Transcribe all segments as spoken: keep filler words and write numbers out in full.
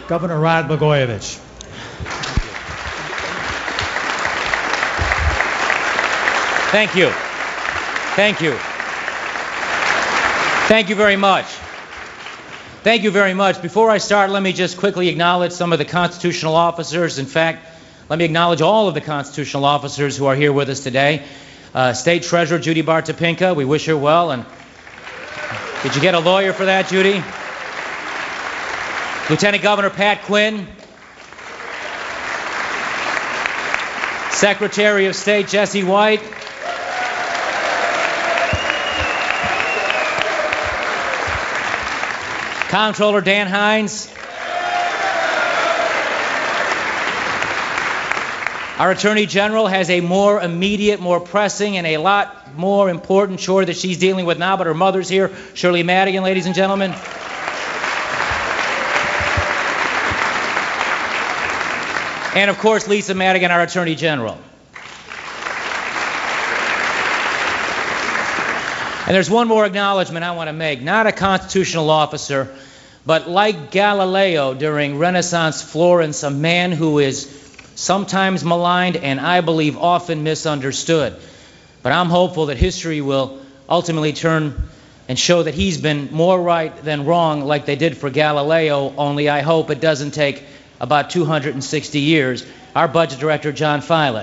Governor Rod Blagojevich. Thank you. Thank you. Thank you very much. Thank you very much. Before I start, let me just quickly acknowledge some of the constitutional officers. In fact, let me acknowledge all of the constitutional officers who are here with us today. Uh, State Treasurer Judy Bartopinka, we wish her well. And did you get a lawyer for that, Judy? Lieutenant Governor Pat Quinn. Secretary of State Jesse White. Comptroller Dan Hines. Our Attorney General has a more immediate, more pressing, and a lot more important chore that she's dealing with now, but her mother's here, Shirley Madigan, ladies and gentlemen. And, of course, Lisa Madigan, our Attorney General. And there's one more acknowledgement I want to make. Not a constitutional officer, but like Galileo during Renaissance Florence, a man who is sometimes maligned and I believe often misunderstood. But I'm hopeful that history will ultimately turn and show that he's been more right than wrong, like they did for Galileo, only I hope it doesn't take about two hundred sixty years. Our Budget Director, John Filet.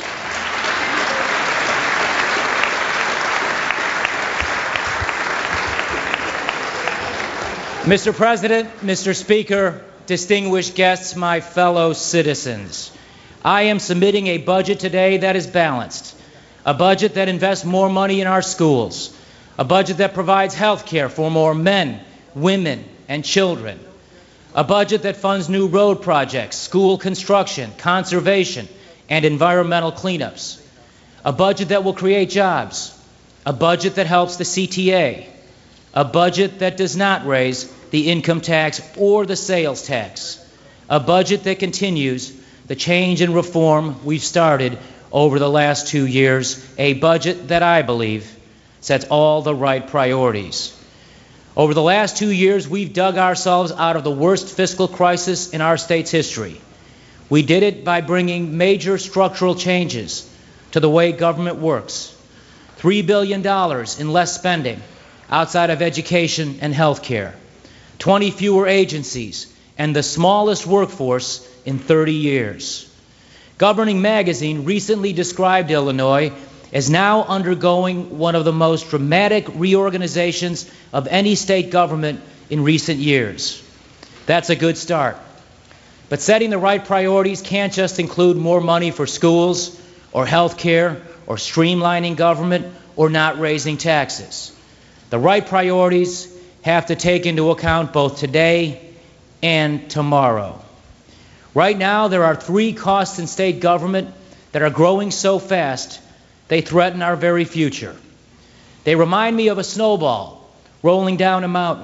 Mister President, Mister Speaker, distinguished guests, my fellow citizens, I am submitting a budget today that is balanced, a budget that invests more money in our schools, a budget that provides health care for more men, women, and children, a budget that funds new road projects, school construction, conservation, and environmental cleanups, a budget that will create jobs, a budget that helps the C T A, a budget that does not raise the income tax or the sales tax, a budget that continues the change and reform we've started over the last two years, a budget that I believe sets all the right priorities. Over the last two years, we've dug ourselves out of the worst fiscal crisis in our state's history. We did it by bringing major structural changes to the way government works. Three billion dollars in less spending outside of education and health care, twenty fewer agencies, and the smallest workforce in thirty years. Governing Magazine recently described Illinois as now undergoing one of the most dramatic reorganizations of any state government in recent years. That's a good start. But setting the right priorities can't just include more money for schools or health care or streamlining government or not raising taxes. The right priorities have to take into account both today and tomorrow. Right now, there are three costs in state government that are growing so fast they threaten our very future. They remind me of a snowball rolling down a mountain.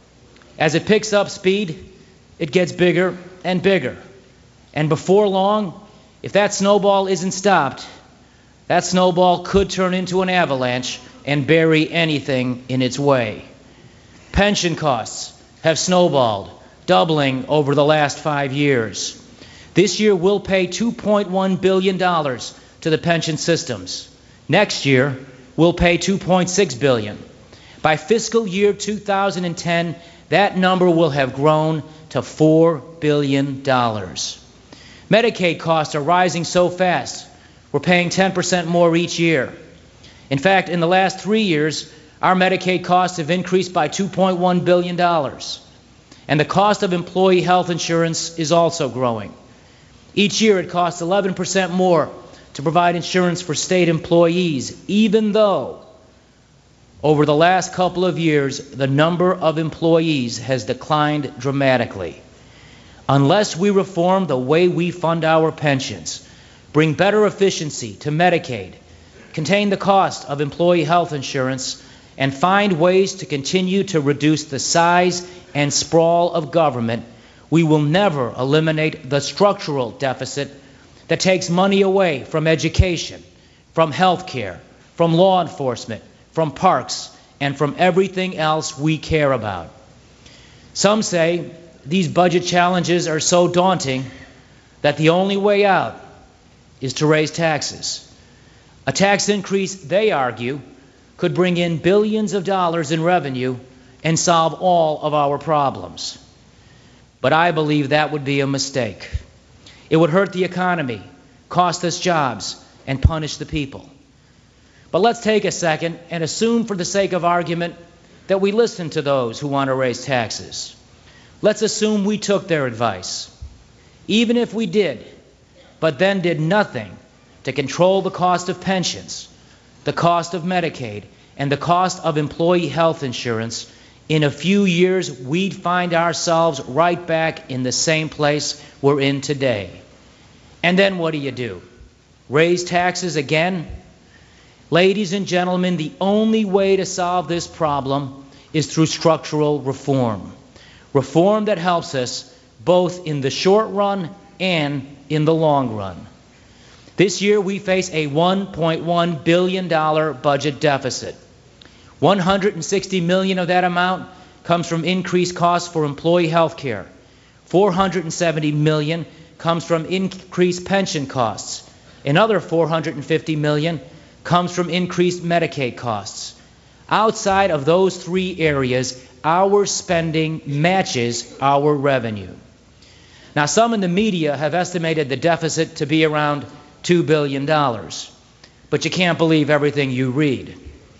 As it picks up speed, it gets bigger and bigger. And before long, if that snowball isn't stopped, that snowball could turn into an avalanche and bury anything in its way. Pension costs have snowballed, doubling over the last five years. This year, we'll pay two point one billion dollars to the pension systems. Next year, we'll pay two point six billion dollars. By fiscal year two thousand ten, that number will have grown to four billion dollars. Medicaid costs are rising so fast, we're paying ten percent more each year. In fact, in the last three years, our Medicaid costs have increased by two point one billion dollars. And the cost of employee health insurance is also growing. Each year it costs eleven percent more to provide insurance for state employees, even though over the last couple of years the number of employees has declined dramatically. Unless we reform the way we fund our pensions, bring better efficiency to Medicaid, contain the cost of employee health insurance, and find ways to continue to reduce the size and sprawl of government, we will never eliminate the structural deficit that takes money away from education, from health care, from law enforcement, from parks, and from everything else we care about. Some say these budget challenges are so daunting that the only way out is to raise taxes. A tax increase, they argue, could bring in billions of dollars in revenue and solve all of our problems. But I believe that would be a mistake. It would hurt the economy, cost us jobs, and punish the people. But let's take a second and assume for the sake of argument that we listen to those who want to raise taxes. Let's assume we took their advice. Even if we did, but then did nothing to control the cost of pensions, the cost of Medicaid, and the cost of employee health insurance, in a few years we'd find ourselves right back in the same place we're in today. And then what do you do? Raise taxes again? Ladies and gentlemen, the only way to solve this problem is through structural reform. Reform that helps us both in the short run and in the long run. This year we face a one point one billion dollars budget deficit. one hundred sixty million dollars of that amount comes from increased costs for employee health care. four hundred seventy million dollars comes from increased pension costs. Another four hundred fifty million dollars comes from increased Medicaid costs. Outside of those three areas, our spending matches our revenue. Now, some in the media have estimated the deficit to be around two billion dollars, but you can't believe everything you read.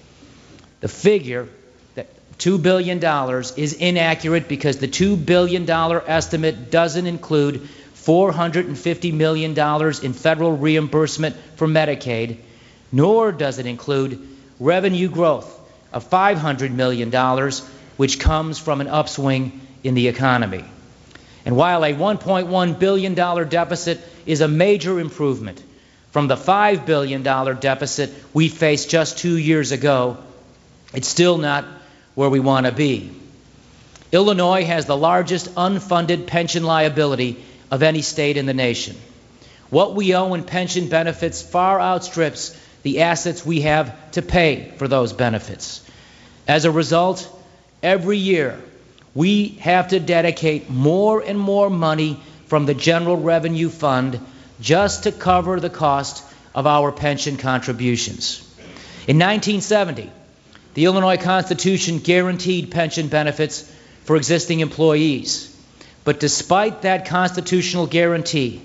The figure that two billion dollars is inaccurate because the two billion dollars estimate doesn't include four hundred fifty million dollars in federal reimbursement for Medicaid, nor does it include revenue growth of five hundred million dollars, which comes from an upswing in the economy. And while a one point one billion dollars deficit is a major improvement from the five billion dollars deficit we faced just two years ago, it's still not where we want to be. Illinois has the largest unfunded pension liability of any state in the nation. What we owe in pension benefits far outstrips the assets we have to pay for those benefits. As a result, every year we have to dedicate more and more money from the General Revenue Fund just to cover the cost of our pension contributions. In nineteen seventy, the Illinois Constitution guaranteed pension benefits for existing employees. But despite that constitutional guarantee,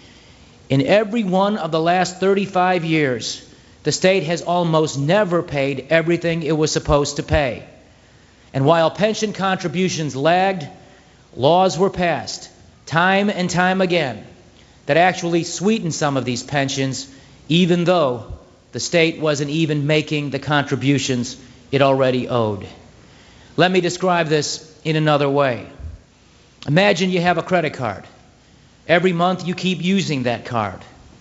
in every one of the last thirty-five years, the state has almost never paid everything it was supposed to pay. And while pension contributions lagged, laws were passed time and time again that actually sweetened some of these pensions, even though the state wasn't even making the contributions it already owed. Let me describe this in another way. Imagine you have a credit card. Every month you keep using that card,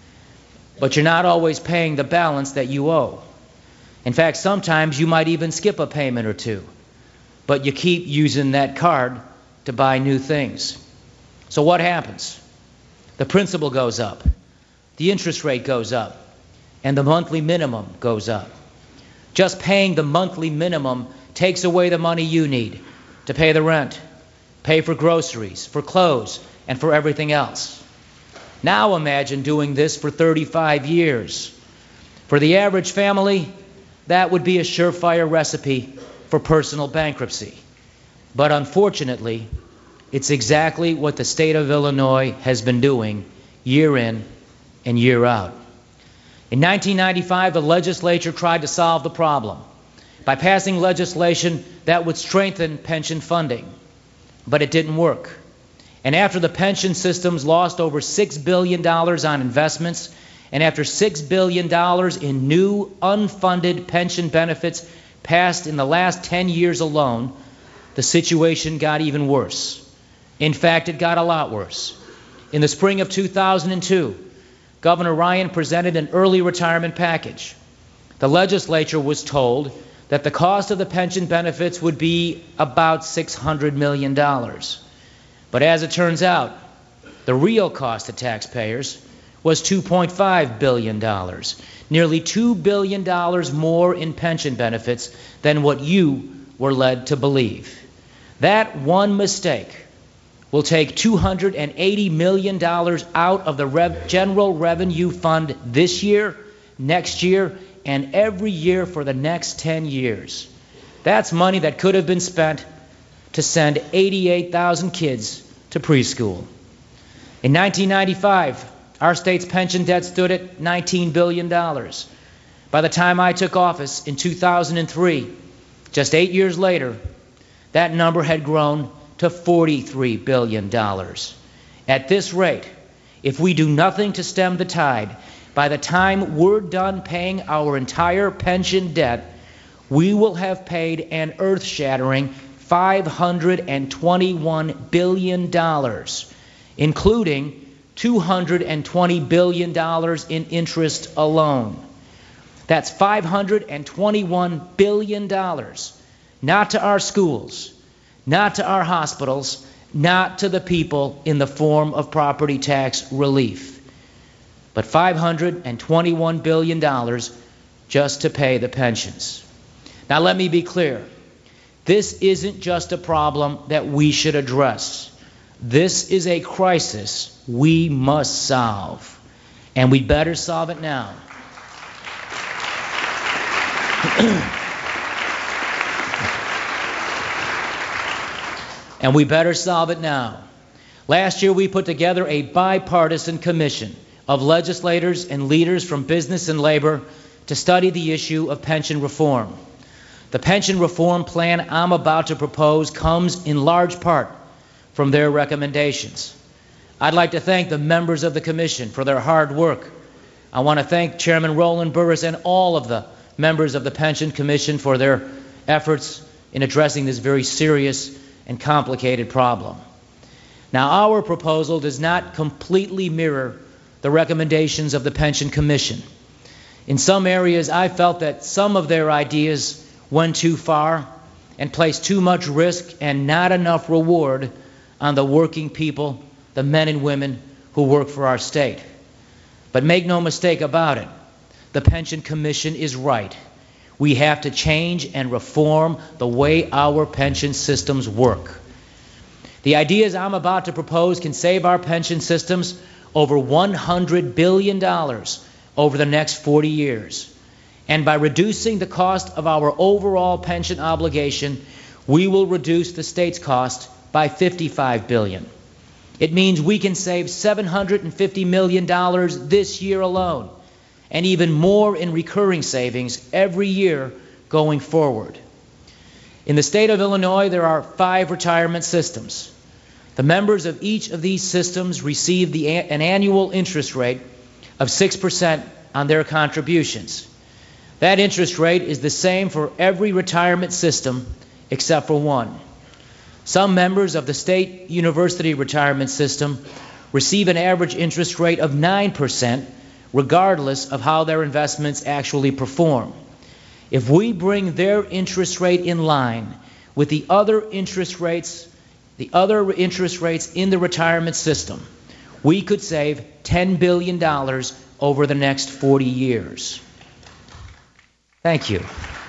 but you're not always paying the balance that you owe. In fact, sometimes you might even skip a payment or two, but you keep using that card to buy new things. So what happens? The principal goes up, the interest rate goes up, and the monthly minimum goes up. Just paying the monthly minimum takes away the money you need to pay the rent, pay for groceries, for clothes, and for everything else. Now imagine doing this for thirty-five years. For the average family, that would be a surefire recipe for personal bankruptcy. But unfortunately, it's exactly what the state of Illinois has been doing year in and year out. In nineteen ninety-five, the legislature tried to solve the problem by passing legislation that would strengthen pension funding, but it didn't work. And after the pension systems lost over six billion dollars on investments, and after six billion dollars in new unfunded pension benefits passed in the last ten years alone, the situation got even worse. In fact, it got a lot worse. In the spring of two thousand two, Governor Ryan presented an early retirement package. The legislature was told that the cost of the pension benefits would be about six hundred million dollars. But as it turns out, the real cost to taxpayers was two point five billion dollars, nearly two billion dollars more in pension benefits than what you were led to believe. That one mistake will take two hundred eighty million dollars out of the rev- general revenue fund this year, next year, and every year for the next ten years. That's money that could have been spent to send eighty-eight thousand kids to preschool. In nineteen ninety-five, our state's pension debt stood at nineteen billion dollars. By the time I took office in two thousand three, just eight years later, that number had grown to forty-three billion dollars. At this rate, if we do nothing to stem the tide, by the time we're done paying our entire pension debt, we will have paid an earth-shattering five hundred twenty-one billion dollars, including two hundred twenty billion dollars in interest alone. That's five hundred twenty-one billion dollars, not to our schools, not to our hospitals, not to the people in the form of property tax relief, but five hundred twenty-one billion dollars just to pay the pensions. Now let me be clear. This isn't just a problem that we should address. This is a crisis we must solve, and we better solve it now. And we better solve it now. Last year we put together a bipartisan commission of legislators and leaders from business and labor to study the issue of pension reform. The pension reform plan I'm about to propose comes in large part from their recommendations. I'd like to thank the members of the commission for their hard work. I want to thank Chairman Roland Burris and all of the members of the Pension Commission for their efforts in addressing this very serious and complicated problem. Now, our proposal does not completely mirror the recommendations of the Pension Commission. In some areas, I felt that some of their ideas went too far and placed too much risk and not enough reward on the working people, the men and women who work for our state. But make no mistake about it, the Pension Commission is right. We have to change and reform the way our pension systems work. The ideas I'm about to propose can save our pension systems over one hundred billion dollars over the next forty years. And by reducing the cost of our overall pension obligation, we will reduce the state's cost by fifty-five billion dollars. It means we can save seven hundred fifty million dollars this year alone, and even more in recurring savings every year going forward. In the state of Illinois, there are five retirement systems. The members of each of these systems receive the, an annual interest rate of six percent on their contributions. That interest rate is the same for every retirement system except for one. Some members of the state university retirement system receive an average interest rate of nine percent regardless of how their investments actually perform. If we bring their interest rate in line with the other interest rates, the other interest rates in the retirement system, we could save ten billion dollars over the next forty years. Thank you.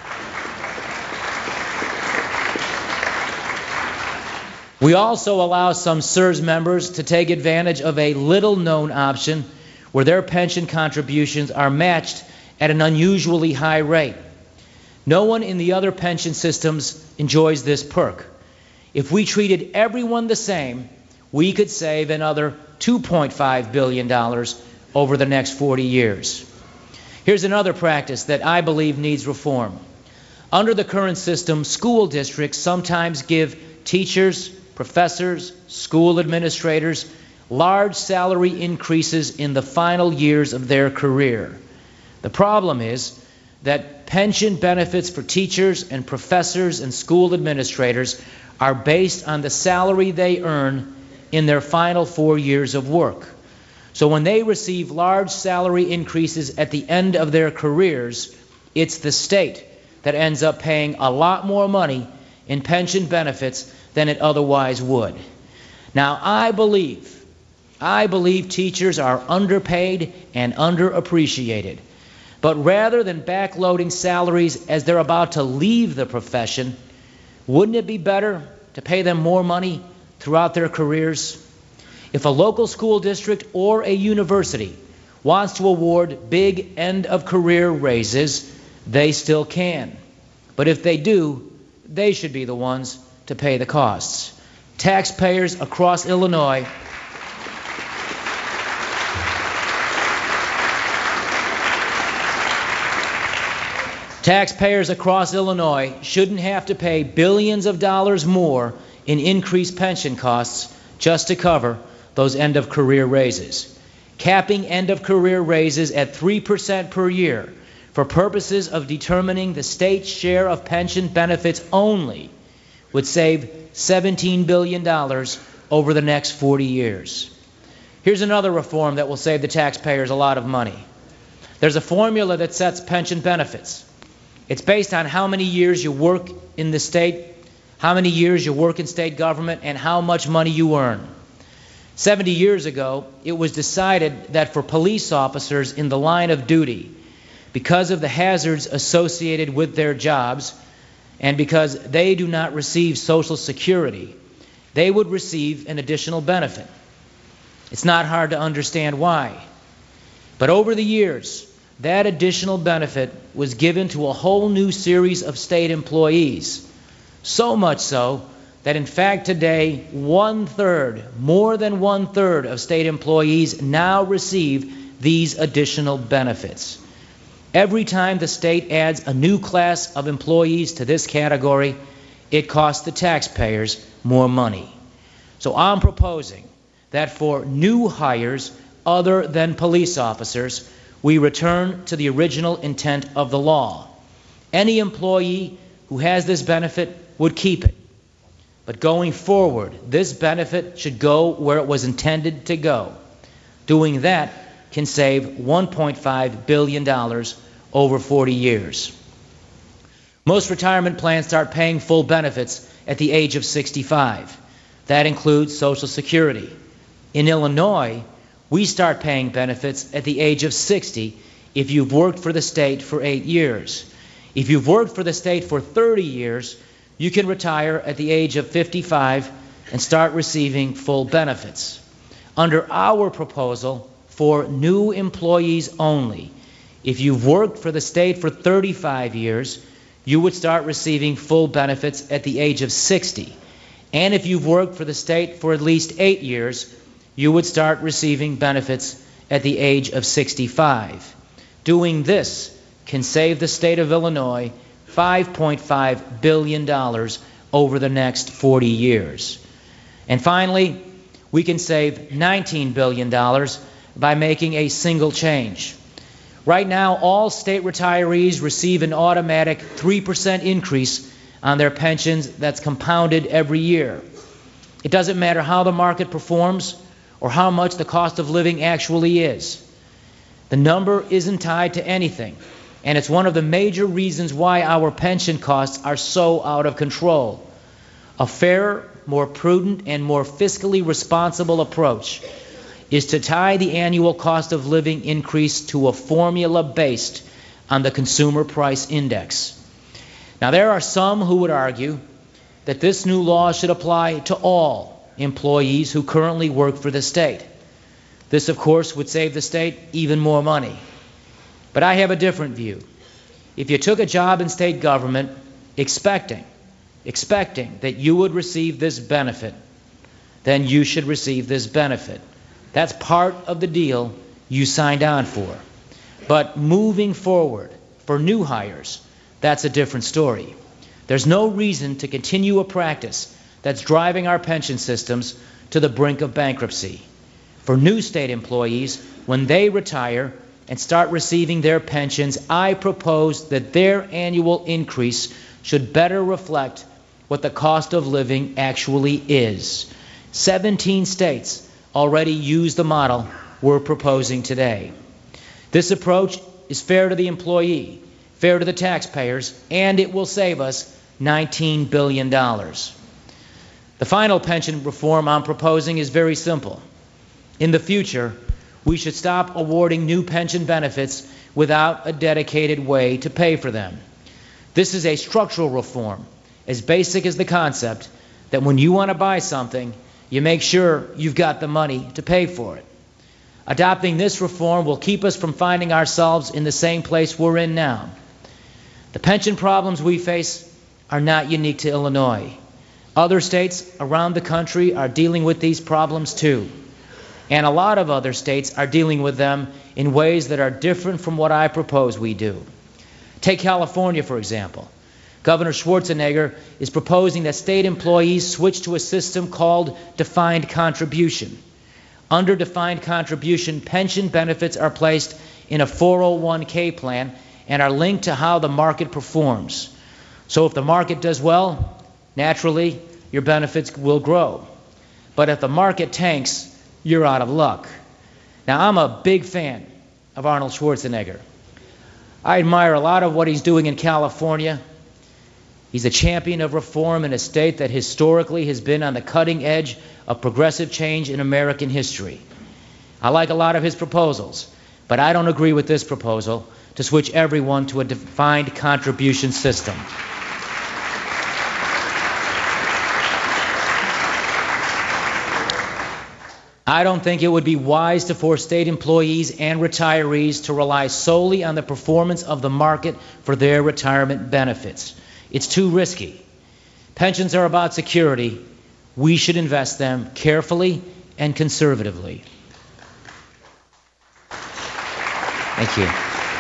We also allow some S E R S members to take advantage of a little-known option where their pension contributions are matched at an unusually high rate. No one in the other pension systems enjoys this perk. If we treated everyone the same, we could save another two point five billion dollars over the next forty years. Here's another practice that I believe needs reform. Under the current system, school districts sometimes give teachers, professors, school administrators large salary increases in the final years of their career. The problem is that pension benefits for teachers and professors and school administrators are based on the salary they earn in their final four years of work. So when they receive large salary increases at the end of their careers, it's the state that ends up paying a lot more money in pension benefits than it otherwise would. Now, I believe, I believe teachers are underpaid and underappreciated. But rather than backloading salaries as they're about to leave the profession, wouldn't it be better to pay them more money throughout their careers? If a local school district or a university wants to award big end-of-career raises, they still can. But if they do, they should be the ones to pay the costs. Taxpayers across Illinois Taxpayers across Illinois shouldn't have to pay billions of dollars more in increased pension costs just to cover those end-of-career raises. Capping end-of-career raises at three percent per year for purposes of determining the state's share of pension benefits only would save seventeen billion dollars over the next forty years. Here's another reform that will save the taxpayers a lot of money. There's a formula that sets pension benefits. It's based on how many years you work in the state, how many years you work in state government, and how much money you earn. seventy years ago, it was decided that for police officers in the line of duty, because of the hazards associated with their jobs and because they do not receive Social Security, they would receive an additional benefit. It's not hard to understand why. But over the years, that additional benefit was given to a whole new series of state employees, so much so that in fact today, one-third, more than one-third of state employees now receive these additional benefits. Every time the state adds a new class of employees to this category, it costs the taxpayers more money. So I'm proposing that for new hires other than police officers, we return to the original intent of the law. Any employee who has this benefit would keep it. But going forward, this benefit should go where it was intended to go. Doing that can save one point five billion dollars over forty years. Most retirement plans start paying full benefits at the age of sixty-five. That includes Social Security. In Illinois, we start paying benefits at the age of sixty if you've worked for the state for eight years. If you've worked for the state for thirty years, you can retire at the age of fifty-five and start receiving full benefits. Under our proposal, for new employees only, if you've worked for the state for thirty-five years, you would start receiving full benefits at the age of sixty. And if you've worked for the state for at least eight years, you would start receiving benefits at the age of sixty-five. Doing this can save the state of Illinois five point five billion dollars over the next forty years. And finally, we can save nineteen billion dollars by making a single change. Right now, all state retirees receive an automatic three percent increase on their pensions that's compounded every year. It doesn't matter how the market performs or how much the cost of living actually is. The number isn't tied to anything, and it's one of the major reasons why our pension costs are so out of control. A fairer, more prudent, and more fiscally responsible approach is to tie the annual cost of living increase to a formula based on the Consumer Price Index. Now, there are some who would argue that this new law should apply to all employees who currently work for the state. This, of course, would save the state even more money. But I have a different view. If you took a job in state government expecting, expecting that you would receive this benefit, then you should receive this benefit. That's part of the deal you signed on for. But moving forward, for new hires, that's a different story. There's no reason to continue a practice that's driving our pension systems to the brink of bankruptcy. For new state employees, when they retire and start receiving their pensions, I propose that their annual increase should better reflect what the cost of living actually is. seventeen states already use the model we're proposing today. This approach is fair to the employee, fair to the taxpayers, and it will save us nineteen billion dollars. The final pension reform I'm proposing is very simple. In the future, we should stop awarding new pension benefits without a dedicated way to pay for them. This is a structural reform, as basic as the concept that when you want to buy something, you make sure you've got the money to pay for it. Adopting this reform will keep us from finding ourselves in the same place we're in now. The pension problems we face are not unique to Illinois. Other states around the country are dealing with these problems too. And a lot of other states are dealing with them in ways that are different from what I propose we do. Take California, for example. Governor Schwarzenegger is proposing that state employees switch to a system called defined contribution. Under defined contribution, pension benefits are placed in a four oh one K plan and are linked to how the market performs. So if the market does well, naturally, your benefits will grow. But if the market tanks, you're out of luck. Now, I'm a big fan of Arnold Schwarzenegger. I admire a lot of what he's doing in California. He's a champion of reform in a state that historically has been on the cutting edge of progressive change in American history. I like a lot of his proposals, but I don't agree with this proposal to switch everyone to a defined contribution system. I don't think it would be wise to force state employees and retirees to rely solely on the performance of the market for their retirement benefits. It's too risky. Pensions are about security. We should invest them carefully and conservatively. Thank you.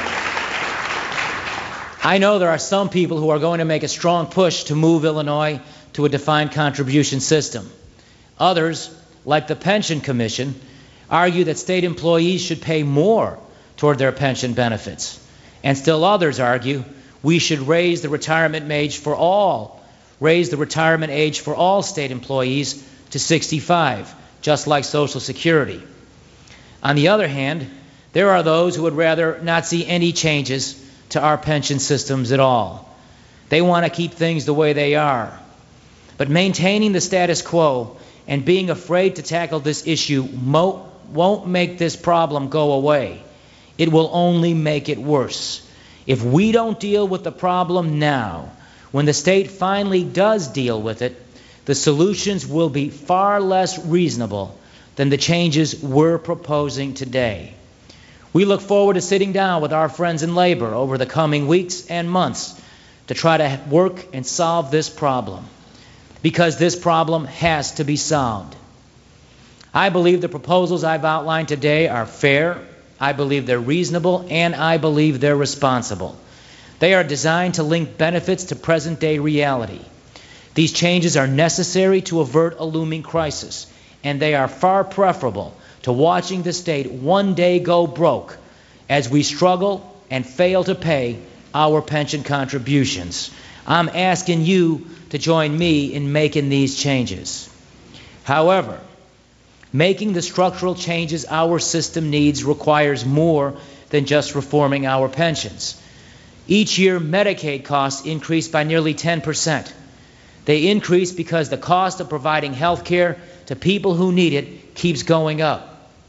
I know there are some people who are going to make a strong push to move Illinois to a defined contribution system. Others, like the Pension Commission, argue that state employees should pay more toward their pension benefits. And still others argue we should raise the retirement age for all, raise the retirement age for all state employees to sixty-five, just like Social Security. On the other hand, there are those who would rather not see any changes to our pension systems at all. They want to keep things the way they are. But maintaining the status quo and being afraid to tackle this issue mo- won't make this problem go away. It will only make it worse. If we don't deal with the problem now, when the state finally does deal with it, the solutions will be far less reasonable than the changes we're proposing today. We look forward to sitting down with our friends in labor over the coming weeks and months to try to work and solve this problem, because this problem has to be solved. I believe the proposals I've outlined today are fair, I believe they're reasonable, and I believe they're responsible. They are designed to link benefits to present-day reality. These changes are necessary to avert a looming crisis, and they are far preferable to watching the state one day go broke as we struggle and fail to pay our pension contributions. I'm asking you to join me in making these changes. However, making the structural changes our system needs requires more than just reforming our pensions. Each year, Medicaid costs increase by nearly ten percent. They increase because the cost of providing health care to people who need it keeps going up.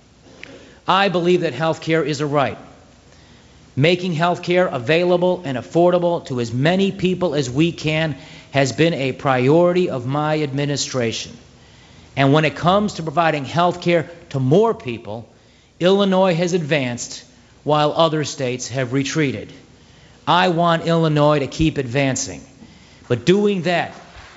I believe that health care is a right. Making health care available and affordable to as many people as we can has been a priority of my administration. And when it comes to providing health care to more people, Illinois has advanced while other states have retreated. I want Illinois to keep advancing. But doing that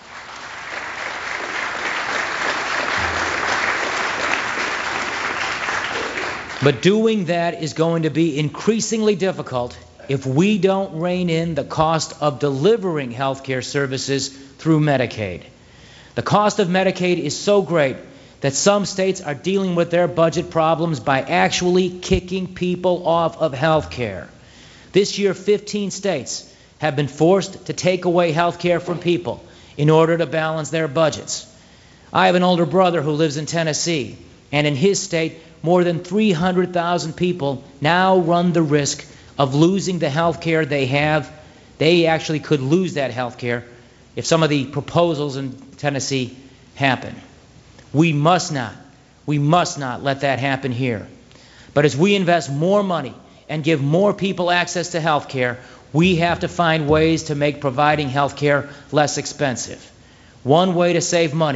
But doing that is going to be increasingly difficult if we don't rein in the cost of delivering health care services through Medicaid. The cost of Medicaid is so great that some states are dealing with their budget problems by actually kicking people off of health care. This year, fifteen states have been forced to take away health care from people in order to balance their budgets. I have an older brother who lives in Tennessee, and in his state, more than three hundred thousand people now run the risk of losing the health care they have. They actually could lose that health care if some of the proposals in Tennessee happen. We must not, we must not let that happen here. But as we invest more money and give more people access to health care, we have to find ways to make providing health care less expensive. One way to save money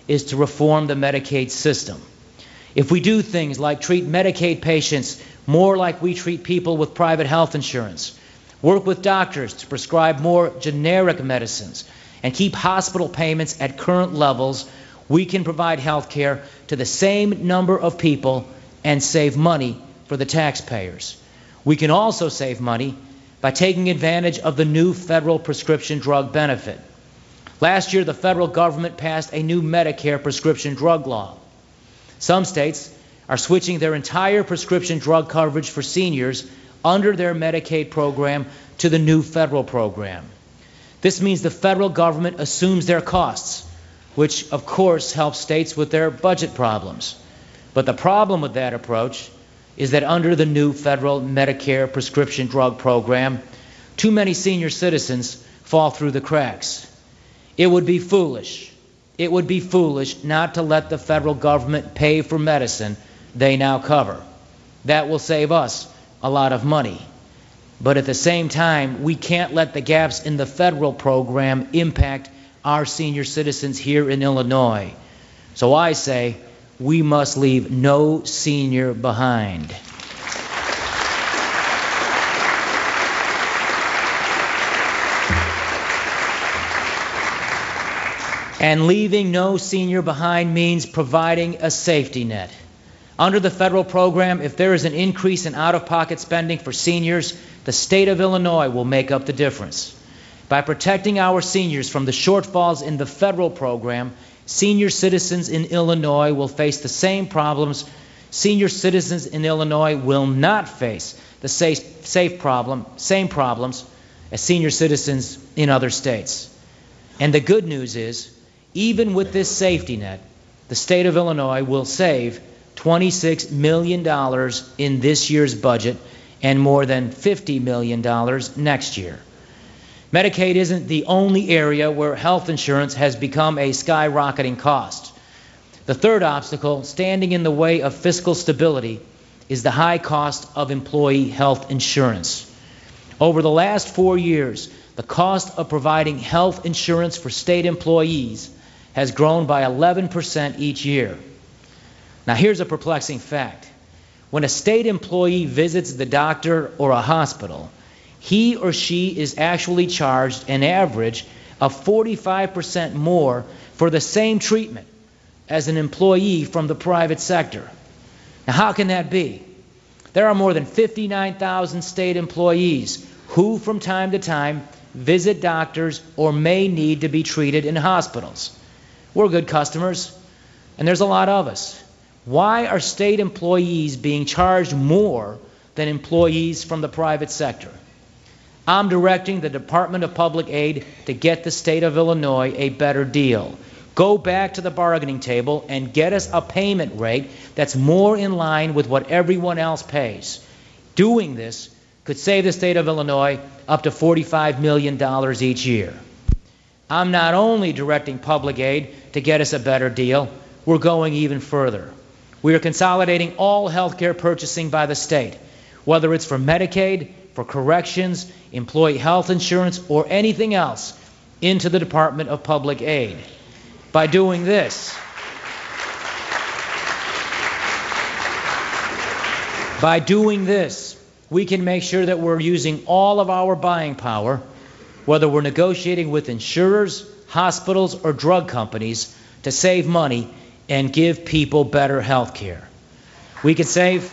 is to reform the Medicaid system. If we do things like treat Medicaid patients more like we treat people with private health insurance, work with doctors to prescribe more generic medicines, and keep hospital payments at current levels, we can provide health care to the same number of people and save money for the taxpayers. We can also save money by taking advantage of the new federal prescription drug benefit. Last year, the federal government passed a new Medicare prescription drug law. Some states are switching their entire prescription drug coverage for seniors under their Medicaid program to the new federal program. This means the federal government assumes their costs, which of course helps states with their budget problems. But the problem with that approach is that under the new federal Medicare prescription drug program, too many senior citizens fall through the cracks. It would be foolish, it would be foolish not to let the federal government pay for medicine they now cover. That will save us a lot of money. But at the same time, we can't let the gaps in the federal program impact our senior citizens here in Illinois. So I say, we must leave no senior behind. And leaving no senior behind means providing a safety net. Under the federal program, if there is an increase in out-of-pocket spending for seniors, the state of Illinois will make up the difference. By protecting our seniors from the shortfalls in the federal program, senior citizens in Illinois will face the same problems. Senior citizens in Illinois will not face the safe, safe problem, same problems as senior citizens in other states. And the good news is, even with this safety net, the state of Illinois will save twenty-six million dollars in this year's budget and more than fifty million dollars next year. Medicaid isn't the only area where health insurance has become a skyrocketing cost. The third obstacle standing in the way of fiscal stability is the high cost of employee health insurance. Over the last four years, the cost of providing health insurance for state employees has grown by eleven percent each year. Now here's a perplexing fact. When a state employee visits the doctor or a hospital, he or she is actually charged an average of forty-five percent more for the same treatment as an employee from the private sector. Now how can that be? There are more than fifty-nine thousand state employees who from time to time visit doctors or may need to be treated in hospitals. We're good customers, and there's a lot of us. Why are state employees being charged more than employees from the private sector? I'm directing the Department of Public Aid to get the state of Illinois a better deal. Go back to the bargaining table and get us a payment rate that's more in line with what everyone else pays. Doing this could save the state of Illinois up to forty-five million dollars each year. I'm not only directing Public Aid to get us a better deal, we're going even further. We are consolidating all health care purchasing by the state, whether it's for Medicaid, for corrections, employee health insurance, or anything else, into the Department of Public Aid. By doing this, by doing this, we can make sure that we're using all of our buying power, whether we're negotiating with insurers, hospitals, or drug companies, to save money and give people better health care. We can save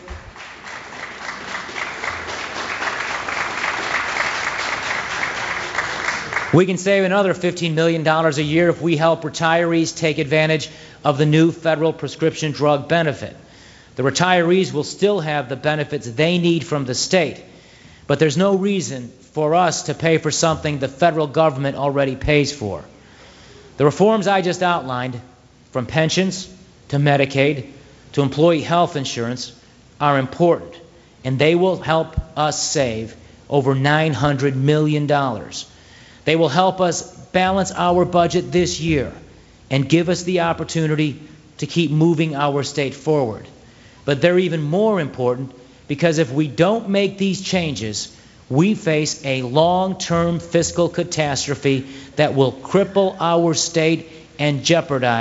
We can save another fifteen million dollars a year if we help retirees take advantage of the new federal prescription drug benefit. The retirees will still have the benefits they need from the state, but there's no reason for us to pay for something the federal government already pays for. The reforms I just outlined, from pensions to Medicaid to employee health insurance, are important, and they will help us save over nine hundred million dollars. They will help us balance our budget this year and give us the opportunity to keep moving our state forward. But they're even more important because if we don't make these changes, we face a long-term fiscal catastrophe that will cripple our state and jeopardize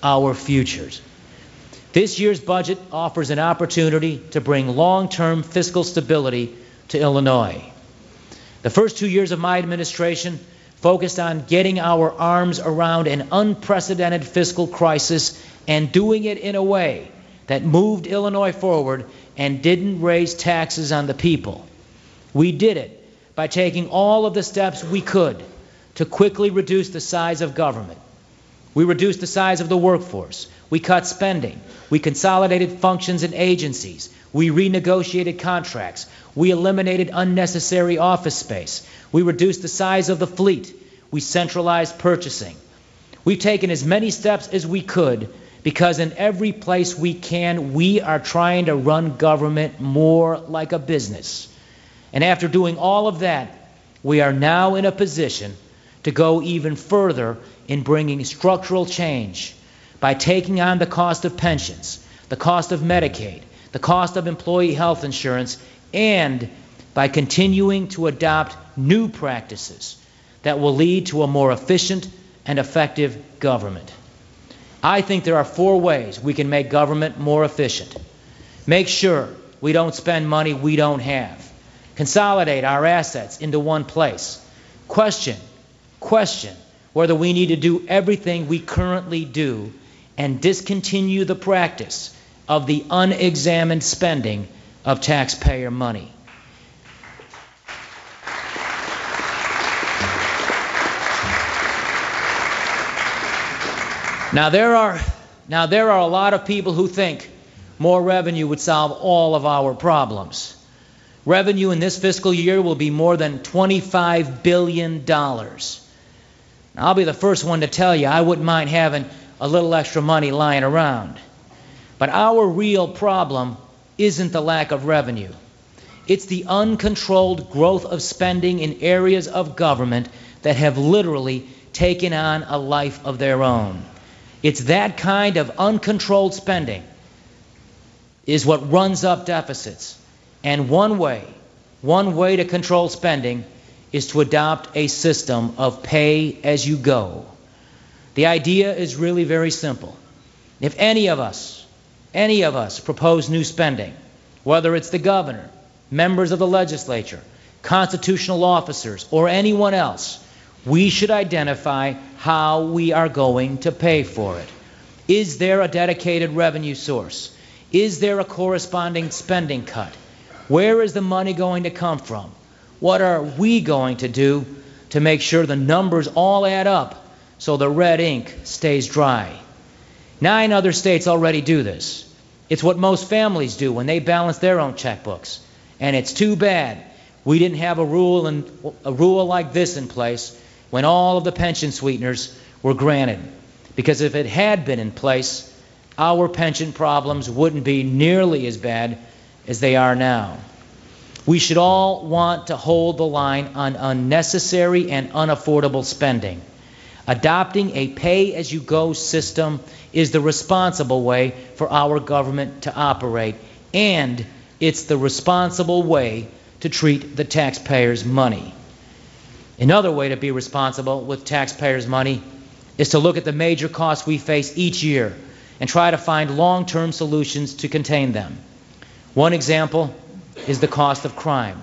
our futures. This year's budget offers an opportunity to bring long-term fiscal stability to Illinois. The first two years of my administration focused on getting our arms around an unprecedented fiscal crisis and doing it in a way that moved Illinois forward and didn't raise taxes on the people. We did it by taking all of the steps we could to quickly reduce the size of government. We reduced the size of the workforce. We cut spending. We consolidated functions and agencies. We renegotiated contracts. We eliminated unnecessary office space. We reduced the size of the fleet. We centralized purchasing. We've taken as many steps as we could because in every place we can, we are trying to run government more like a business. And after doing all of that, we are now in a position to go even further in bringing structural change by taking on the cost of pensions, the cost of Medicaid, the cost of employee health insurance, and by continuing to adopt new practices that will lead to a more efficient and effective government. I think there are four ways we can make government more efficient. Make sure we don't spend money we don't have. Consolidate our assets into one place. Question, question whether we need to do everything we currently do and discontinue the practice of the unexamined spending of taxpayer money. Now there are now there are a lot of people who think more revenue would solve all of our problems. Revenue in this fiscal year will be more than twenty-five billion dollars. Now, I'll be the first one to tell you I wouldn't mind having a little extra money lying around. But our real problem isn't the lack of revenue. It's the uncontrolled growth of spending in areas of government that have literally taken on a life of their own. It's that kind of uncontrolled spending is what runs up deficits. And one way, one way to control spending is to adopt a system of pay as you go. The idea is really very simple. If any of us, any of us propose new spending, whether it's the governor, members of the legislature, constitutional officers, or anyone else, we should identify how we are going to pay for it. Is there a dedicated revenue source? Is there a corresponding spending cut? Where is the money going to come from? What are we going to do to make sure the numbers all add up so the red ink stays dry? Nine other states already do this. It's what most families do when they balance their own checkbooks. And it's too bad we didn't have a rule and a rule like this in place when all of the pension sweeteners were granted. Because if it had been in place, our pension problems wouldn't be nearly as bad as they are now. We should all want to hold the line on unnecessary and unaffordable spending. Adopting a pay-as-you-go system is the responsible way for our government to operate, and it's the responsible way to treat the taxpayers' money. Another way to be responsible with taxpayers' money is to look at the major costs we face each year and try to find long-term solutions to contain them. One example is the cost of crime.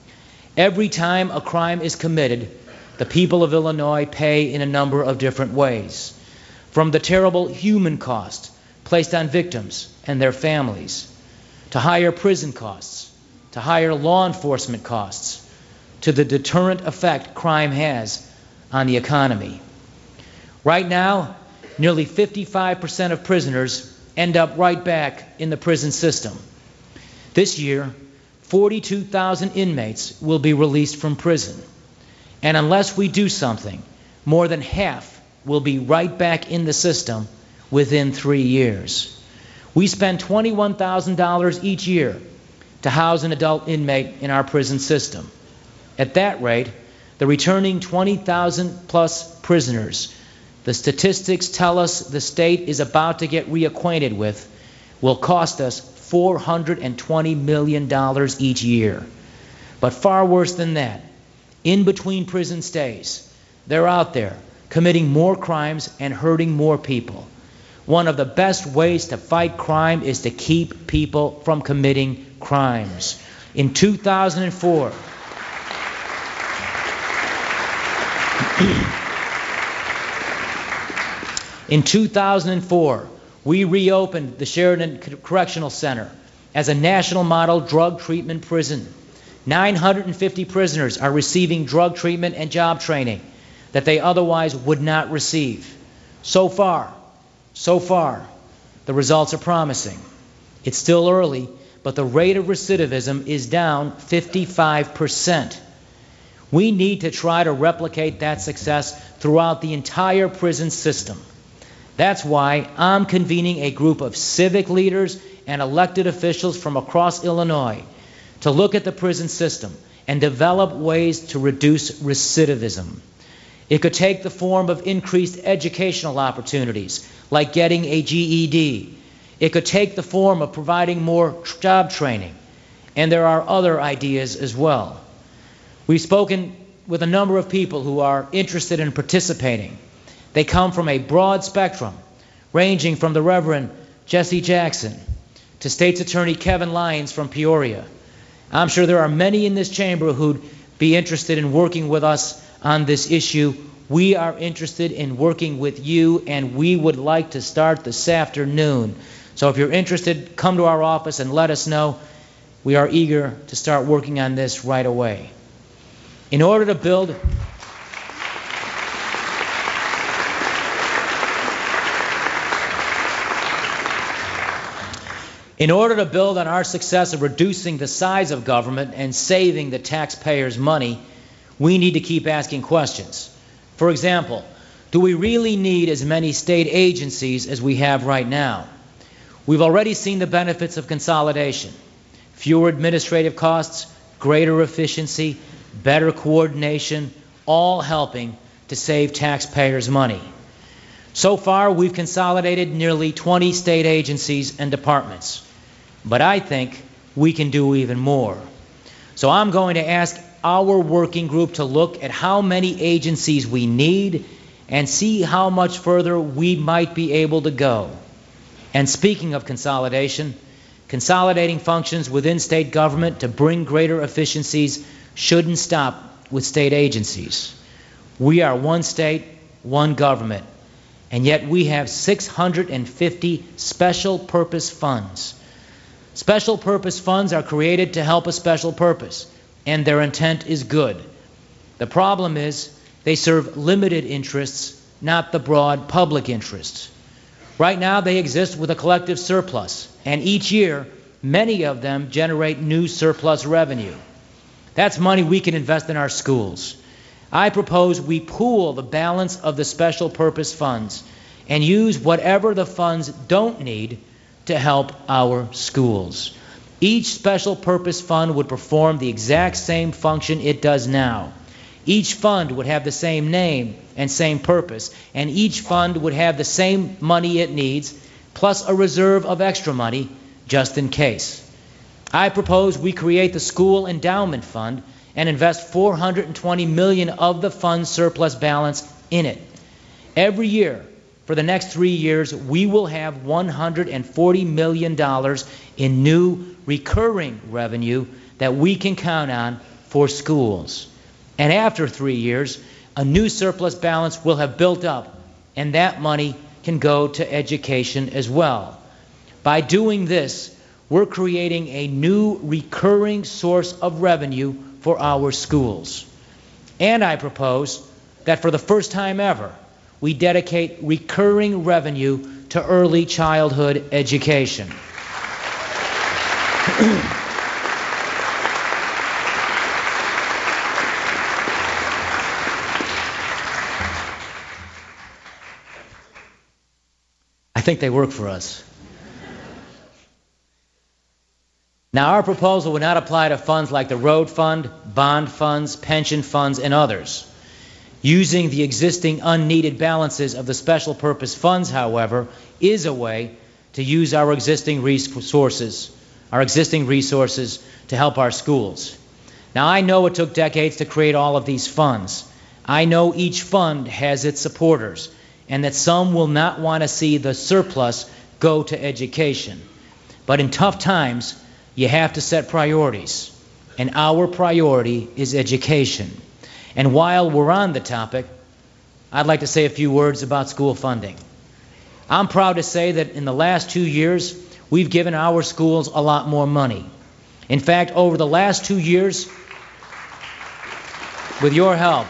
Every time a crime is committed, the people of Illinois pay in a number of different ways. From the terrible human cost placed on victims and their families, to higher prison costs, to higher law enforcement costs, to the deterrent effect crime has on the economy. Right now, nearly fifty-five percent of prisoners end up right back in the prison system. This year, forty-two thousand inmates will be released from prison. And unless we do something, more than half will be right back in the system within three years. We spend twenty-one thousand dollars each year to house an adult inmate in our prison system. At that rate, the returning twenty thousand plus prisoners the statistics tell us the state is about to get reacquainted with will cost us four hundred twenty million dollars each year. But far worse than that, in between prison stays, they're out there committing more crimes and hurting more people. One of the best ways to fight crime is to keep people from committing crimes. In two thousand four, in two thousand four, we reopened the Sheridan Correctional Center as a national model drug treatment prison. nine hundred fifty prisoners are receiving drug treatment and job training that they otherwise would not receive. So far, so far, the results are promising. It's still early, but the rate of recidivism is down fifty-five percent. We need to try to replicate that success throughout the entire prison system. That's why I'm convening a group of civic leaders and elected officials from across Illinois to look at the prison system and develop ways to reduce recidivism. It could take the form of increased educational opportunities, like getting a G E D. It could take the form of providing more job training. And there are other ideas as well. We've spoken with a number of people who are interested in participating. They come from a broad spectrum, ranging from the Reverend Jesse Jackson to State's Attorney Kevin Lyons from Peoria. I'm sure there are many in this chamber who'd be interested in working with us on this issue. We are interested in working with you, and we would like to start this afternoon. So if you're interested, come to our office and let us know. We are eager to start working on this right away. In order to build In order to build on our success of reducing the size of government and saving the taxpayers' money, we need to keep asking questions. For example, do we really need as many state agencies as we have right now? We've already seen the benefits of consolidation. Fewer administrative costs, greater efficiency, better coordination, all helping to save taxpayers' money. So far, we've consolidated nearly twenty state agencies and departments. But I think we can do even more. So I'm going to ask our working group to look at how many agencies we need and see how much further we might be able to go. And speaking of consolidation, consolidating functions within state government to bring greater efficiencies shouldn't stop with state agencies. We are one state, one government, and yet we have six hundred fifty special purpose funds. Special purpose funds are created to help a special purpose, and their intent is good. The problem is they serve limited interests, not the broad public interests. Right now they exist with a collective surplus, and each year many of them generate new surplus revenue. That's money we can invest in our schools. I propose we pool the balance of the special purpose funds and use whatever the funds don't need to help our schools. Each special purpose fund would perform the exact same function it does now. Each fund would have the same name and same purpose, and each fund would have the same money it needs, plus a reserve of extra money just in case. I propose we create the School Endowment Fund and invest four hundred twenty million dollars of the fund's surplus balance in it. Every year, for the next three years, we will have one hundred forty million dollars in new recurring revenue that we can count on for schools. And after three years, a new surplus balance will have built up, and that money can go to education as well. By doing this, we're creating a new recurring source of revenue for our schools. And I propose that for the first time ever, we dedicate recurring revenue to early childhood education. I think they work for us. Now, our proposal would not apply to funds like the road fund, bond funds, pension funds, and others. Using the existing unneeded balances of the special purpose funds, however, is a way to use our existing resources, our existing resources to help our schools. Now, I know it took decades to create all of these funds. I know each fund has its supporters, and that some will not want to see the surplus go to education. But in tough times, you have to set priorities, and our priority is education. And while we're on the topic, I'd like to say a few words about school funding. I'm proud to say that in the last two years, we've given our schools a lot more money. In fact, over the last two years, with your help,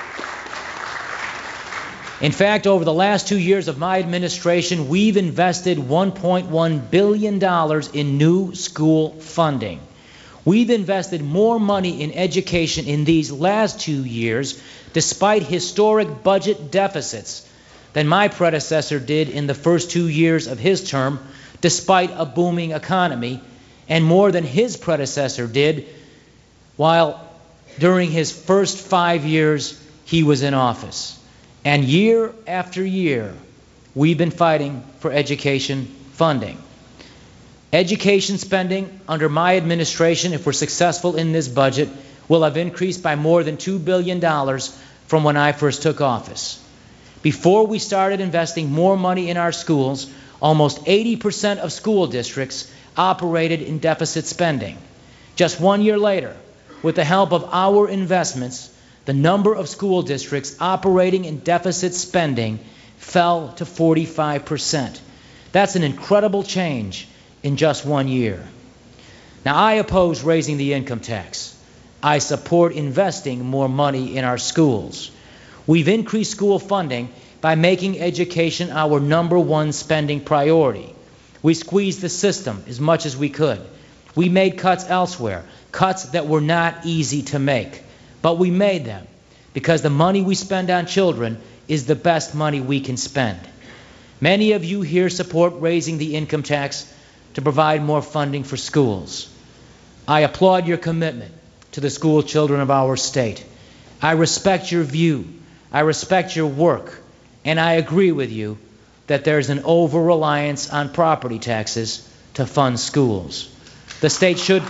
in fact, over the last two years of my administration, we've invested one point one billion dollars in new school funding. We've invested more money in education in these last two years, despite historic budget deficits, than my predecessor did in the first two years of his term, despite a booming economy, and more than his predecessor did while during his first five years he was in office. And year after year, we've been fighting for education funding. Education spending under my administration, if we're successful in this budget, will have increased by more than two billion dollars from when I first took office. Before we started investing more money in our schools, almost eighty percent of school districts operated in deficit spending. Just one year later, with the help of our investments, the number of school districts operating in deficit spending fell to forty-five percent. That's an incredible change in just one year. Now, I oppose raising the income tax. I support investing more money in our schools. We've increased school funding by making education our number one spending priority. We squeezed the system as much as we could. We made cuts elsewhere, cuts that were not easy to make. But we made them because the money we spend on children is the best money we can spend. Many of you here support raising the income tax to provide more funding for schools. I applaud your commitment to the school children of our state. I respect your view. I respect your work. And I agree with you that there's an over-reliance on property taxes to fund schools. The state should...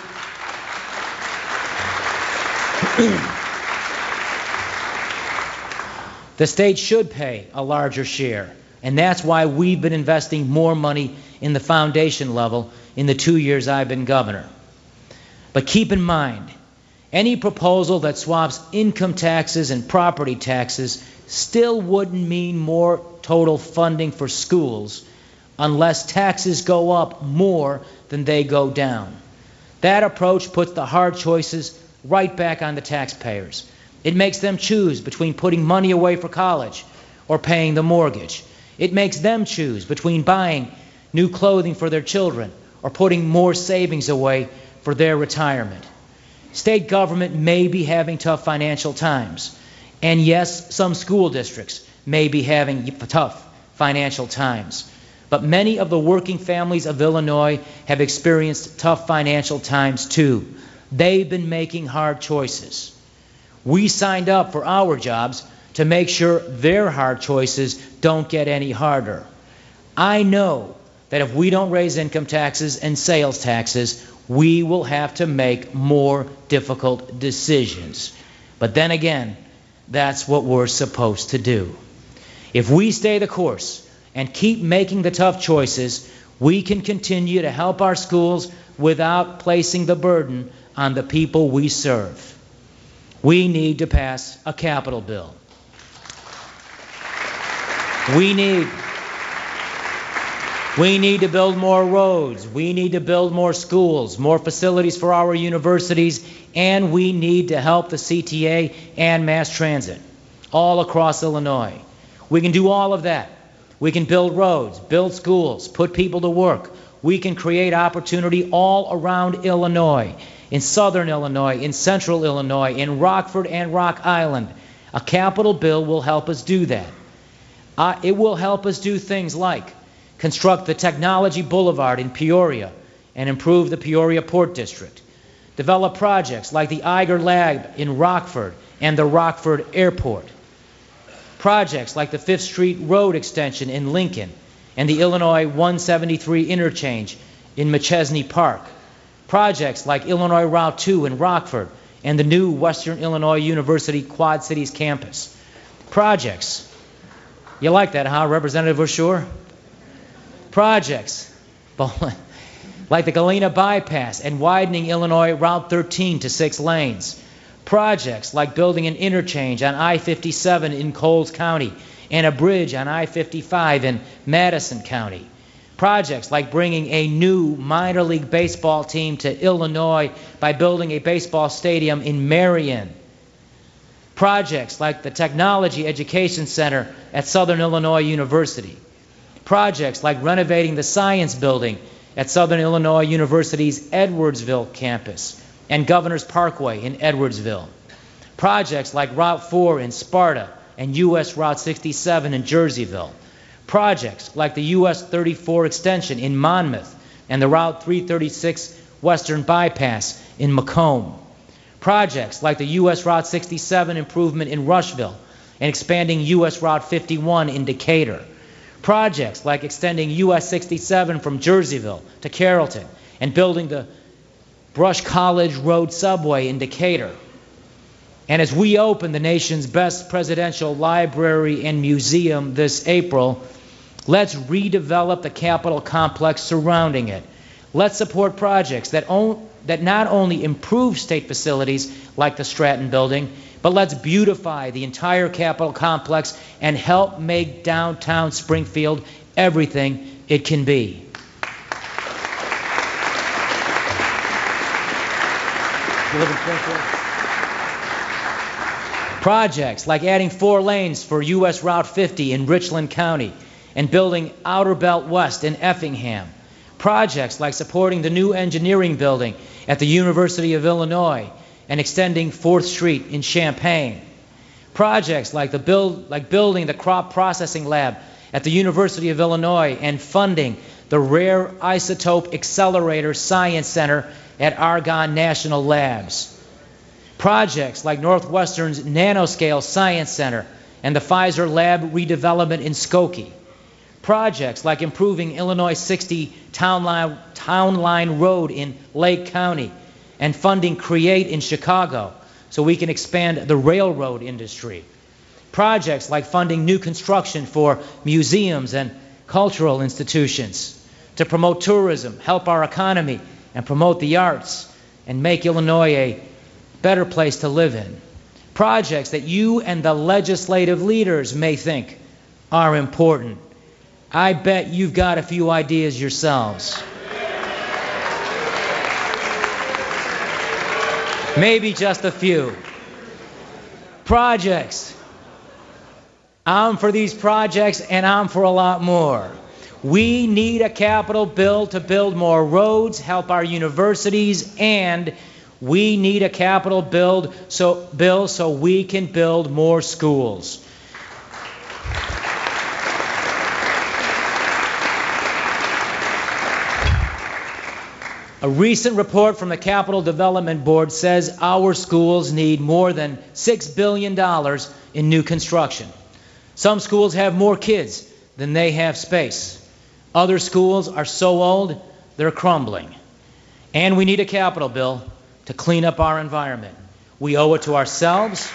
The state should pay a larger share, and that's why we've been investing more money in the foundation level in the two years I've been governor. But keep in mind, any proposal that swaps income taxes and property taxes still wouldn't mean more total funding for schools unless taxes go up more than they go down. That approach puts the hard choices right back on the taxpayers. It makes them choose between putting money away for college or paying the mortgage. It makes them choose between buying new clothing for their children or putting more savings away for their retirement. State government may be having tough financial times. And yes, some school districts may be having tough financial times. But many of the working families of Illinois have experienced tough financial times too. They've been making hard choices. We signed up for our jobs to make sure their hard choices don't get any harder. I know that if we don't raise income taxes and sales taxes, we will have to make more difficult decisions. But then again, that's what we're supposed to do. If we stay the course and keep making the tough choices, we can continue to help our schools without placing the burden on the people we serve. We need to pass a capital bill. We need, we need to build more roads. We need to build more schools, more facilities for our universities, and we need to help the C T A and mass transit all across Illinois. We can do all of that. We can build roads, build schools, put people to work. We can create opportunity all around Illinois, in southern Illinois, in central Illinois, in Rockford and Rock Island. A capital bill will help us do that. Uh, it will help us do things like construct the Technology Boulevard in Peoria and improve the Peoria Port District. Develop projects like the Eiger Lab in Rockford and the Rockford Airport. Projects like the Fifth Street Road extension in Lincoln and the Illinois one seventy-three interchange in McChesney Park. Projects like Illinois Route two in Rockford and the new Western Illinois University Quad Cities campus. Projects You like that, huh, Representative Verschoor? Projects like the Galena Bypass and widening Illinois Route thirteen to six lanes. Projects like building an interchange on I fifty-seven in Coles County and a bridge on I fifty-five in Madison County. Projects like bringing a new minor league baseball team to Illinois by building a baseball stadium in Marion. Projects like the Technology Education Center at Southern Illinois University. Projects like renovating the Science Building at Southern Illinois University's Edwardsville campus and Governor's Parkway in Edwardsville. Projects like Route four in Sparta and U S Route sixty-seven in Jerseyville. Projects like the U S thirty-four extension in Monmouth and the Route three thirty-six Western Bypass in Macomb. Projects like the U S Route sixty-seven improvement in Rushville and expanding U S Route fifty-one in Decatur. Projects like extending U S sixty-seven from Jerseyville to Carrollton and building the Brush College Road subway in Decatur. And as we open the nation's best presidential library and museum this April, let's redevelop the Capitol complex surrounding it. Let's support projects that, on, that not only improve state facilities like the Stratton Building, but let's beautify the entire Capitol complex and help make downtown Springfield everything it can be. You live in Springfield? Projects like adding four lanes for U S Route fifty in Richland County and building Outer Belt West in Effingham. Projects like supporting the new engineering building at the University of Illinois and extending fourth Street in Champaign. Projects like, the build, like building the crop processing lab at the University of Illinois and funding the Rare Isotope Accelerator Science Center at Argonne National Labs. Projects like Northwestern's Nanoscale Science Center and the Pfizer Lab redevelopment in Skokie. Projects like improving Illinois sixty Town Line, Town Line Road in Lake County and funding CREATE in Chicago so we can expand the railroad industry. Projects like funding new construction for museums and cultural institutions to promote tourism, help our economy, and promote the arts and make Illinois a better place to live in. Projects that you and the legislative leaders may think are important. I bet you've got a few ideas yourselves. Maybe just a few. Projects. I'm for these projects and I'm for a lot more. We need a capital bill to build more roads, help our universities, and we need a capital bill so, bill so we can build more schools. A recent report from the Capital Development Board says our schools need more than six billion dollars in new construction. Some schools have more kids than they have space. Other schools are so old, they're crumbling. And we need a capital bill to clean up our environment. We owe it to ourselves.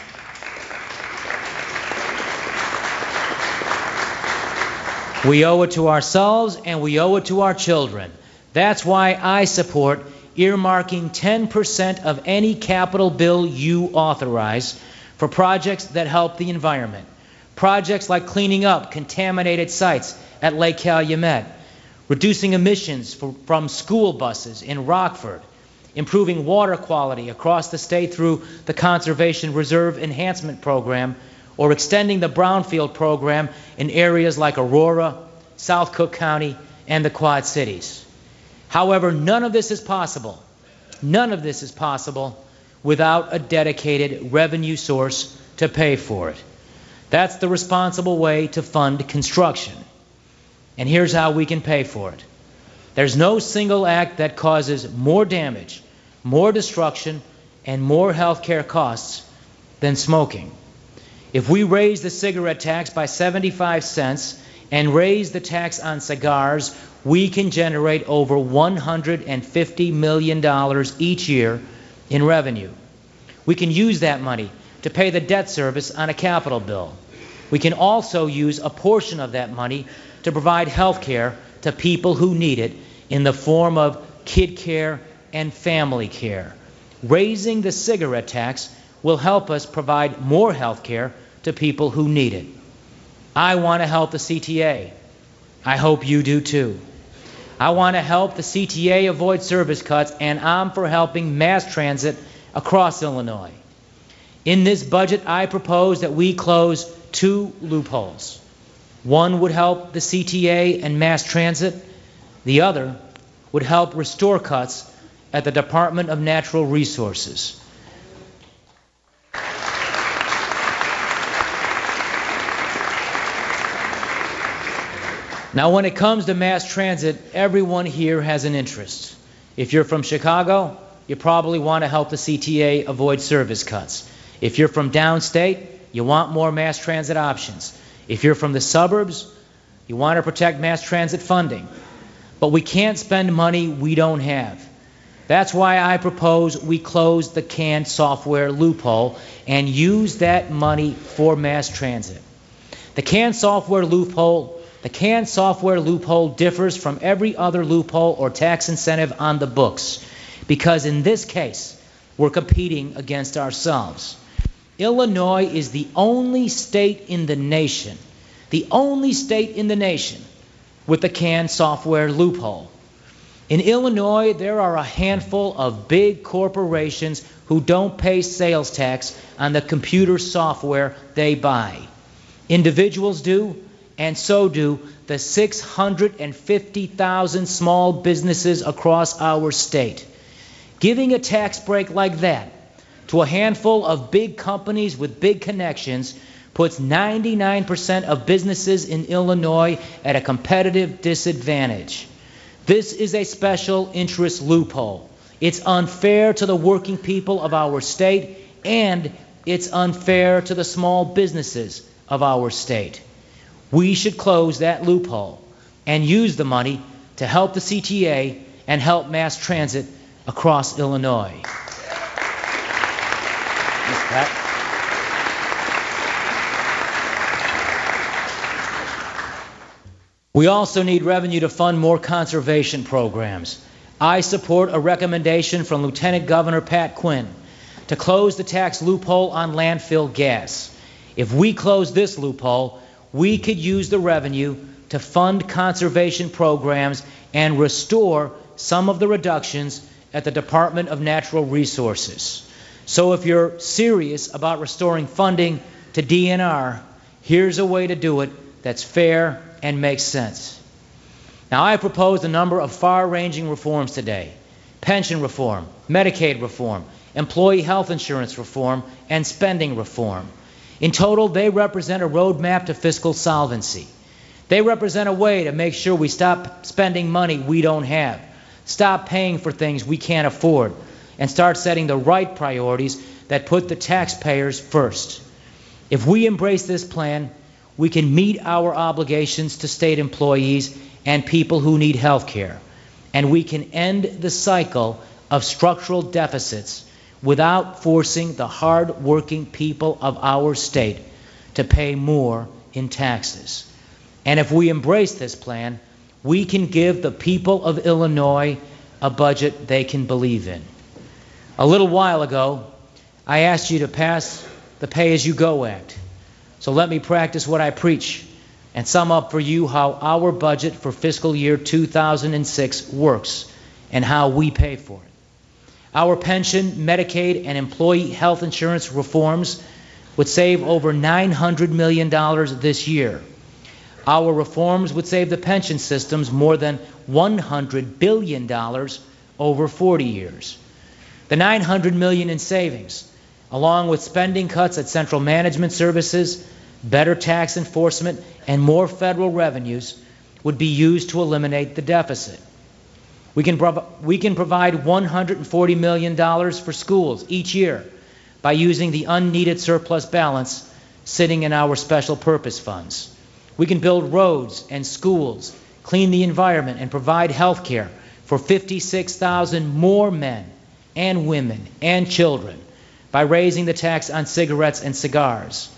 We owe it to ourselves and we owe it to our children. That's why I support earmarking ten percent of any capital bill you authorize for projects that help the environment. Projects like cleaning up contaminated sites at Lake Calumet, reducing emissions for, from school buses in Rockford, improving water quality across the state through the Conservation Reserve Enhancement Program, or extending the Brownfield program in areas like Aurora, South Cook County, and the Quad Cities. However, none of this is possible. None of this is possible without a dedicated revenue source to pay for it. That's the responsible way to fund construction. And here's how we can pay for it. There's no single act that causes more damage, more destruction, and more health care costs than smoking. If we raise the cigarette tax by seventy-five cents and raise the tax on cigars, we can generate over one hundred fifty million dollars each year in revenue. We can use that money to pay the debt service on a capital bill. We can also use a portion of that money to provide health care to people who need it in the form of kid care and family care. Raising the cigarette tax will help us provide more health care to people who need it. I want to help the C T A. I hope you do too. I want to help the C T A avoid service cuts, and I'm for helping mass transit across Illinois. In this budget, I propose that we close two loopholes. One would help the C T A and mass transit. The other would help restore cuts at the Department of Natural Resources. Now, when it comes to mass transit, everyone here has an interest. If you're from Chicago, you probably want to help the C T A avoid service cuts. If you're from downstate, you want more mass transit options. If you're from the suburbs, you want to protect mass transit funding. But we can't spend money we don't have. That's why I propose we close the canned software loophole and use that money for mass transit. The canned software loophole The canned software loophole differs from every other loophole or tax incentive on the books because in this case, we're competing against ourselves. Illinois is the only state in the nation, the only state in the nation with the canned software loophole. In Illinois, there are a handful of big corporations who don't pay sales tax on the computer software they buy. Individuals do, and so do the six hundred fifty thousand small businesses across our state. Giving a tax break like that to a handful of big companies with big connections puts ninety-nine percent of businesses in Illinois at a competitive disadvantage. This is a special interest loophole. It's unfair to the working people of our state, and it's unfair to the small businesses of our state. We should close that loophole and use the money to help the C T A and help mass transit across Illinois. Miz Pat. We also need revenue to fund more conservation programs. I support a recommendation from Lieutenant Governor Pat Quinn to close the tax loophole on landfill gas. If we close this loophole, we could use the revenue to fund conservation programs and restore some of the reductions at the Department of Natural Resources. So if you're serious about restoring funding to D N R, here's a way to do it that's fair and makes sense. Now, I proposed a number of far-ranging reforms today: pension reform, Medicaid reform, employee health insurance reform, and spending reform. In total, they represent a roadmap to fiscal solvency. They represent a way to make sure we stop spending money we don't have, stop paying for things we can't afford, and start setting the right priorities that put the taxpayers first. If we embrace this plan, we can meet our obligations to state employees and people who need health care, and we can end the cycle of structural deficits without forcing the hard-working people of our state to pay more in taxes. And if we embrace this plan, we can give the people of Illinois a budget they can believe in. A little while ago, I asked you to pass the Pay-As-You-Go Act. So let me practice what I preach and sum up for you how our budget for fiscal year two thousand six works and how we pay for it. Our pension, Medicaid, and employee health insurance reforms would save over nine hundred million dollars this year. Our reforms would save the pension systems more than one hundred billion dollars over forty years. The nine hundred million dollars in savings, along with spending cuts at central management services, better tax enforcement, and more federal revenues, would be used to eliminate the deficit. We can, prov- we can provide one hundred forty million dollars for schools each year by using the unneeded surplus balance sitting in our special purpose funds. We can build roads and schools, clean the environment, and provide health care for fifty-six thousand more men and women and children by raising the tax on cigarettes and cigars.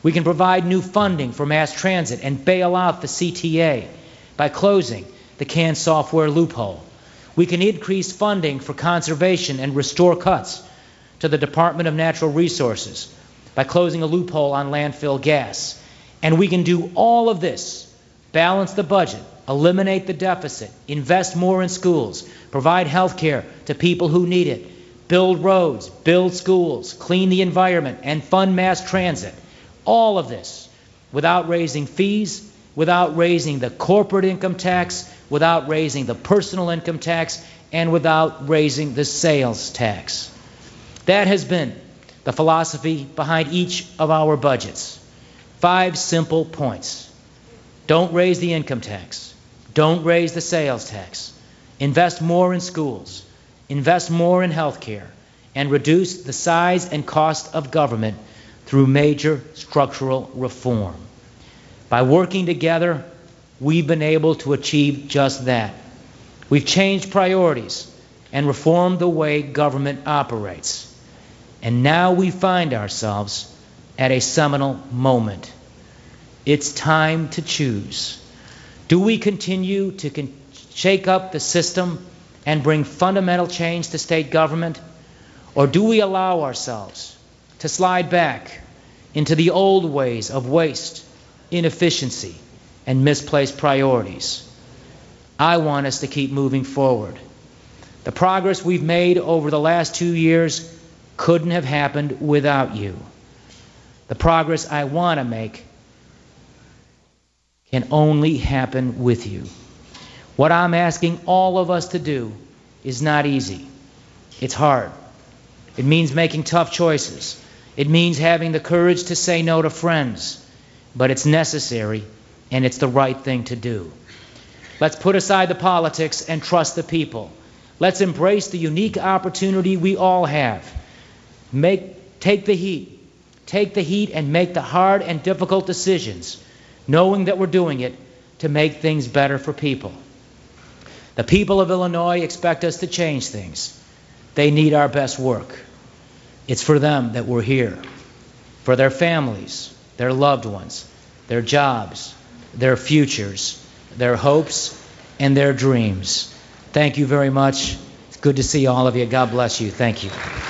We can provide new funding for mass transit and bail out the C T A by closing the CAN software loophole. We can increase funding for conservation and restore cuts to the Department of Natural Resources by closing a loophole on landfill gas. And we can do all of this, balance the budget, eliminate the deficit, invest more in schools, provide health care to people who need it, build roads, build schools, clean the environment, and fund mass transit. All of this without raising fees, without raising the corporate income tax, without raising the personal income tax, and without raising the sales tax. That has been the philosophy behind each of our budgets. Five simple points. Don't raise the income tax. Don't raise the sales tax. Invest more in schools. Invest more in health care. And reduce the size and cost of government through major structural reform. By working together, we've been able to achieve just that. We've changed priorities and reformed the way government operates. And now we find ourselves at a seminal moment. It's time to choose. Do we continue to con- shake up the system and bring fundamental change to state government? Or do we allow ourselves to slide back into the old ways of waste, inefficiency, and misplaced priorities? I want us to keep moving forward. The progress we've made over the last two years couldn't have happened without you. The progress I want to make can only happen with you. What I'm asking all of us to do is not easy. It's hard. It means making tough choices. It means having the courage to say no to friends. But it's necessary, and it's the right thing to do. Let's put aside the politics and trust the people. Let's embrace the unique opportunity we all have. Make, take the heat. Take the heat and make the hard and difficult decisions, knowing that we're doing it to make things better for people. The people of Illinois expect us to change things. They need our best work. It's for them that we're here, for their families, their loved ones, their jobs, their futures, their hopes, and their dreams. Thank you very much. It's good to see all of you. God bless you. Thank you.